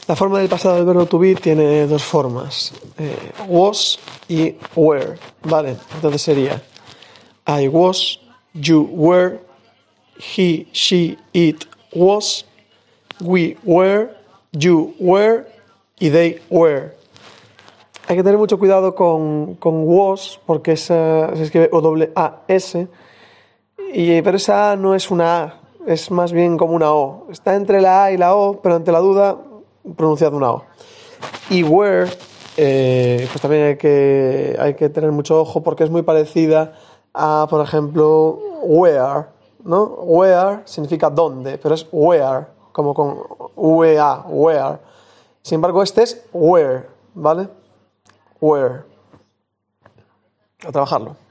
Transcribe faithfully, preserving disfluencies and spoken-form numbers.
La forma del pasado del verbo to be tiene dos formas, eh, was y were, ¿vale? Entonces sería I was, you were, he, she, it was, we were, you were y they were. Hay que tener mucho cuidado con, con was porque esa, se escribe O W A S, y, pero esa A no es una A, es más bien como una O. Está entre la A y la O, pero ante la duda, pronunciad una O. Y were, eh, pues también hay que, hay que tener mucho ojo porque es muy parecida a, por ejemplo, where, ¿no? Where significa dónde, pero es where, como con U E A, where. Sin embargo, este es where, ¿vale? Where. A trabajarlo.